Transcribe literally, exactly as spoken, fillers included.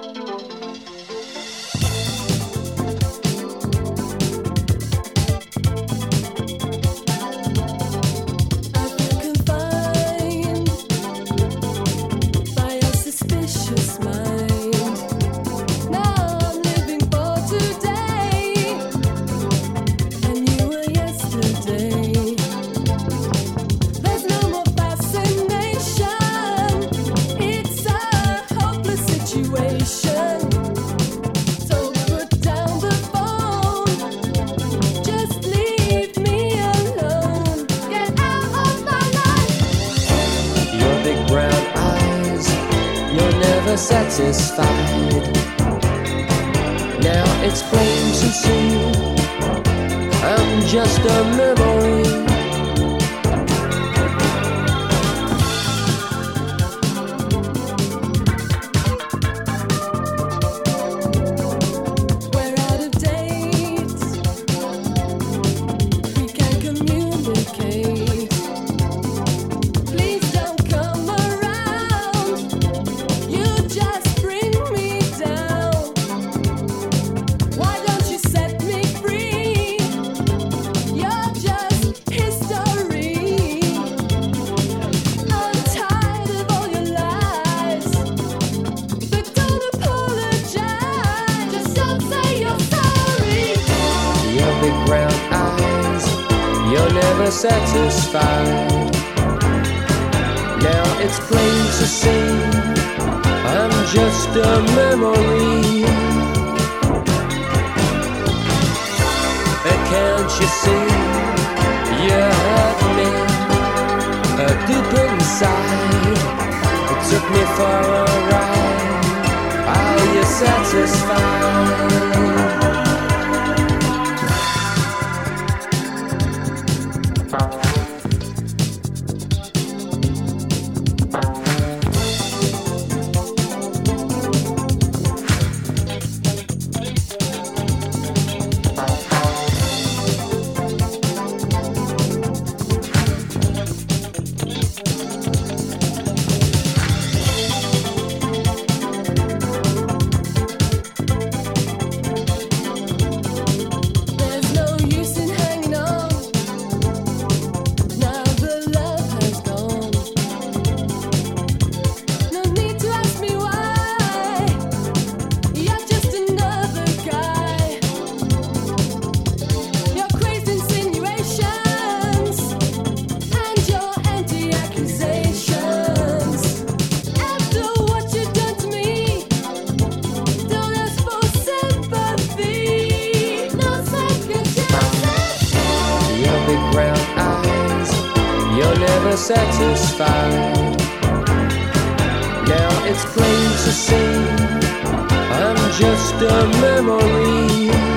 Satisfied. Now it's plain to see I'm just a memory. Satisfied. Now it's plain to see I'm just a memory. Can't you see you hurt me uh, deep inside? It took me for a ride. Are you satisfied? Satisfied. Now it's plain to see I'm just a memory.